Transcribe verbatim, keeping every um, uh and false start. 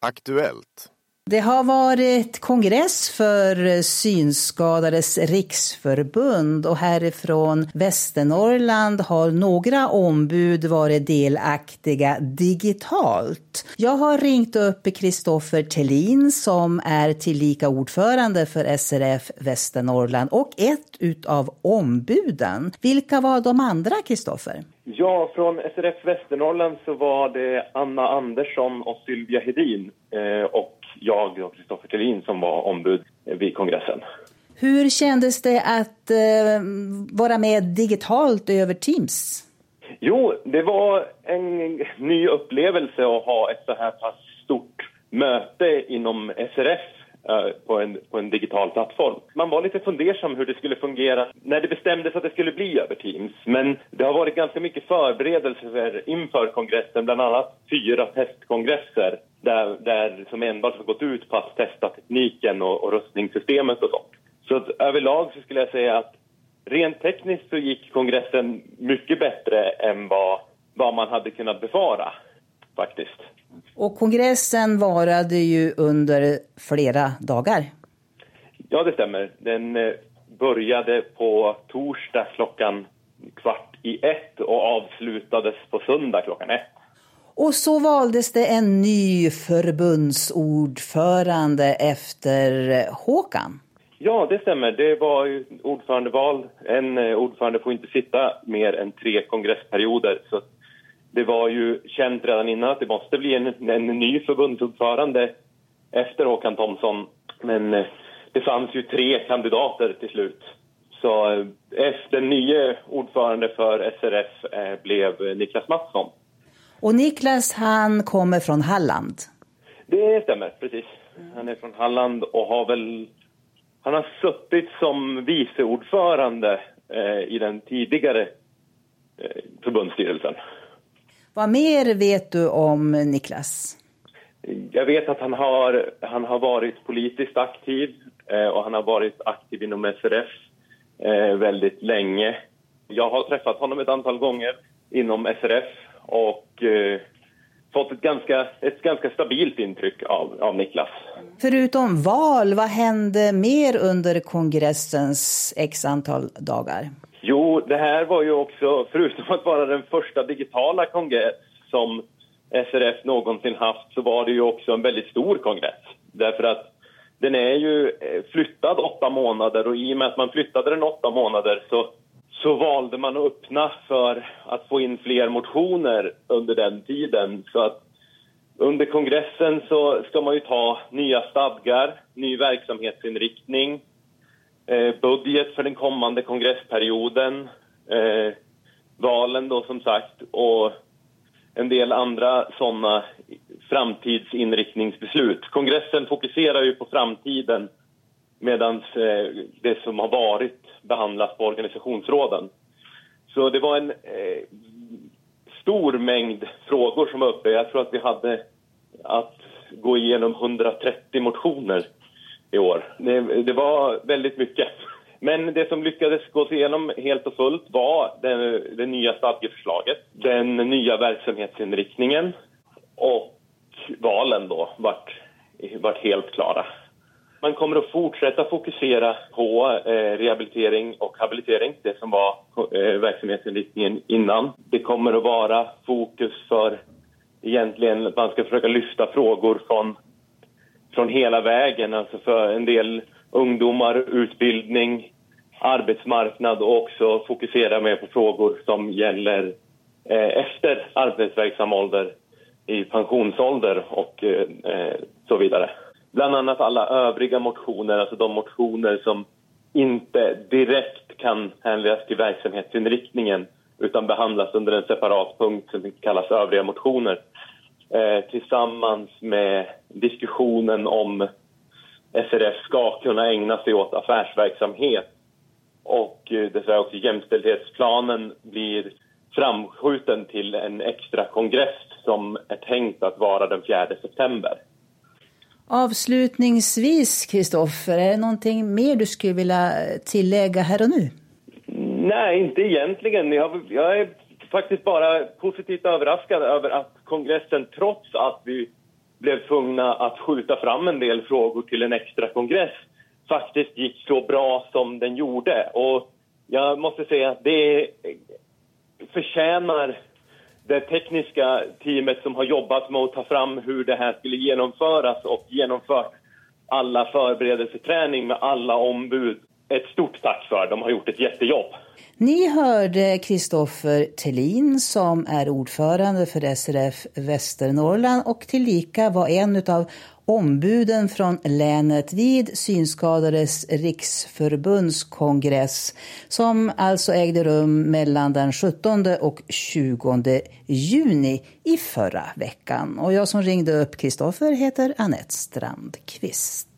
Aktuellt. Det har varit kongress för Synskadades riksförbund och härifrån Västernorrland har några ombud varit delaktiga digitalt. Jag har ringt upp Kristoffer Thelin som är tillika ordförande för S R F Västernorrland och ett utav ombuden. Vilka var de andra, Kristoffer? Ja, från S R F Västernorrland så var det Anna Andersson och Sylvia Hedin eh, och jag och Kristoffer Thelin som var ombud vid kongressen. Hur kändes det att eh, vara med digitalt över Teams? Jo, det var en ny upplevelse att ha ett så här pass stort möte inom S R F eh, på, en, på en digital plattform. Man var lite fundersam hur det skulle fungera när det bestämdes att det skulle bli över Teams. Men det har varit ganska mycket förberedelser inför kongressen, bland annat fyra testkongresser. Där, där som enbart har gått ut på att testa tekniken och, och röstningssystemet och sånt. Så att överlag så skulle jag säga att rent tekniskt så gick kongressen mycket bättre än vad, vad man hade kunnat befara faktiskt. Och kongressen varade ju under flera dagar. Ja, det stämmer. Den eh, började på torsdag klockan kvart i ett och avslutades på söndag klockan ett. Och så valdes det en ny förbundsordförande efter Håkan. Ja, det stämmer. Det var ju ordförandeval. En ordförande får inte sitta mer än tre kongressperioder. Så det var ju känt redan innan att det måste bli en, en ny förbundsordförande efter Håkan Thomsson. Men det fanns ju tre kandidater till slut. Så efter nya ordförande för S R F blev Niklas Mattsson. Och Niklas, han kommer från Halland. Det stämmer, precis. Han är från Halland och har väl... Han har suttit som viceordförande eh, i den tidigare eh, förbundsstyrelsen. Vad mer vet du om Niklas? Jag vet att han har, han har varit politiskt aktiv eh, och han har varit aktiv inom S R F eh, väldigt länge. Jag har träffat honom ett antal gånger inom S R F och eh, fått ett ganska, ett ganska stabilt intryck av, av Niklas. Förutom val, vad hände mer under kongressens x antal dagar? Jo, det här var ju också, förutom att vara den första digitala kongress som S R F någonsin haft, så var det ju också en väldigt stor kongress. Därför att den är ju flyttad åtta månader och i och med att man flyttade den åtta månader så så valde man att öppna för att få in fler motioner under den tiden. Så att under kongressen så ska man ju ta nya stadgar, ny verksamhetsinriktning, eh, budget för den kommande kongressperioden, eh, valen då som sagt och en del andra sådana framtidsinriktningsbeslut. Kongressen fokuserar ju på framtiden medan eh, det som har varit behandlas på organisationsråden. Så det var en eh, stor mängd frågor som var uppe. Jag tror att vi hade att gå igenom hundratrettio motioner i år. Det, det var väldigt mycket. Men det som lyckades gå igenom helt och fullt var det, det nya stadgeförslaget, den nya verksamhetsinriktningen och valen då vart, vart helt klara. Man kommer att fortsätta fokusera på eh, rehabilitering och habilitering, det som var eh, verksamhetsinriktningen innan. Det kommer att vara fokus för egentligen att man ska försöka lyfta frågor från, från hela vägen. Alltså för en del ungdomar, utbildning, arbetsmarknad och också fokusera mer på frågor som gäller eh, efter arbetsverksam ålder i pensionsålder och eh, så vidare. Bland annat alla övriga motioner, alltså de motioner som inte direkt kan hänvisas till verksamhetsinriktningen utan behandlas under en separat punkt som kallas övriga motioner. Eh, tillsammans med diskussionen om S R F ska kunna ägna sig åt affärsverksamhet och eh, dessvärre också jämställdhetsplanen blir framskjuten till en extra kongress som är tänkt att vara den fjärde september. Avslutningsvis, Kristoffer, är det någonting mer du skulle vilja tillägga här och nu? Nej, inte egentligen. Jag, jag är faktiskt bara positivt överraskad över att kongressen, trots att vi blev tvungna att skjuta fram en del frågor till en extra kongress faktiskt gick så bra som den gjorde. Och jag måste säga att det förtjänar det tekniska teamet som har jobbat med att ta fram hur det här skulle genomföras och genomfört alla förberedelseträning med alla ombud. Ett stort tack för, de har gjort ett jättejobb. Ni hörde Kristoffer Thelin som är ordförande för S R F Västernorrland och tillika var en av ombuden från länet vid Synskadades riksförbundskongress som alltså ägde rum mellan den sjuttonde och tjugonde juni i förra veckan. Och jag som ringde upp Kristoffer heter Anette Strandqvist.